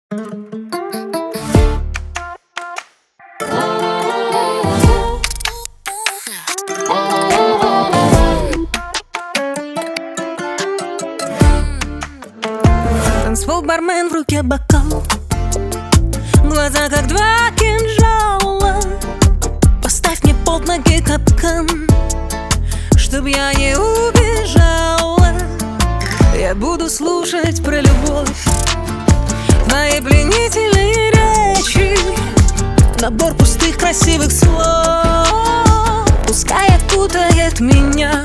Танцпол, бармен, в руке бокал, глаза как два кинжала. Поставь мне под ноги капкан, чтоб я не убежала. Я буду слушать про любовь, твои пленительные речи, набор пустых красивых слов, пускай окутает меня.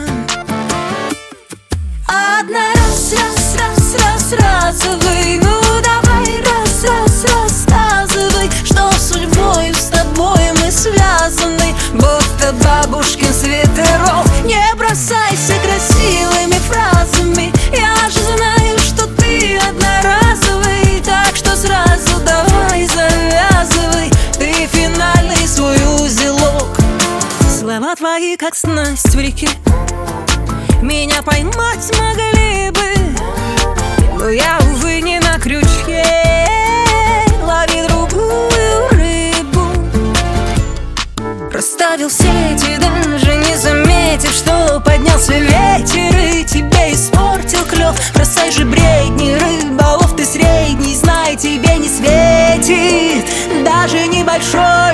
Одна рассказывай, ну давай рассказывай, что судьбой с тобой мы связаны, будто бабушкин свитерок. Не бросайся красивыми фразами, я же знаю, что ты одноразовый, так что сразу давай завязывай, ты финальный свой узелок. Слова твои, как снасть в реке, меня поймать могли бы, но я, увы, не на крючке. Лови другую рыбу. Расставил сети, даже не заметив, что поднялся ветер и тебе испортил клев. Бросай же бредни, рыболов ты средний, знай, тебе не светит даже небольшой